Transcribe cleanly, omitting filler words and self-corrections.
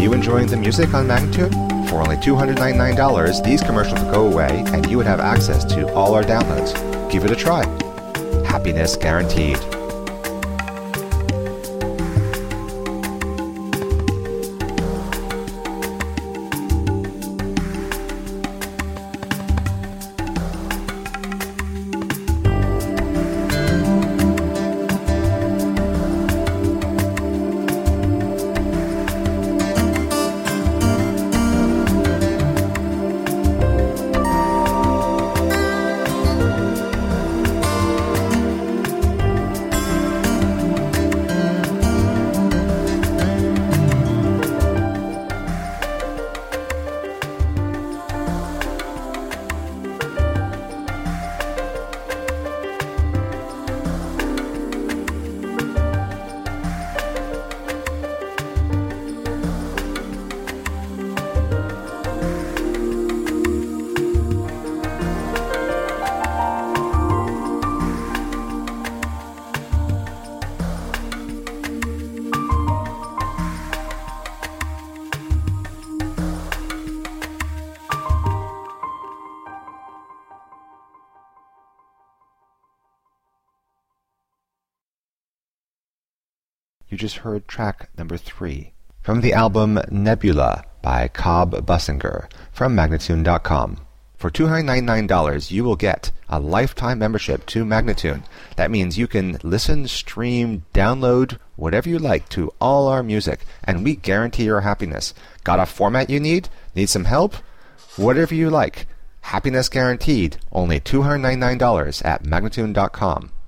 you enjoying the music on Magnatune? For only $299, these commercials would go away and you would have access to all our downloads. Give it a try. Happiness guaranteed. You just heard track number 3 from the album Nebula by Cobb Bussinger from Magnatune.com. For $299, you will get a lifetime membership to Magnatune. That means you can listen, stream, download, whatever you like to all our music, and we guarantee your happiness. Got a format you need? Need some help? Whatever you like. Happiness guaranteed. Only $299 at Magnatune.com.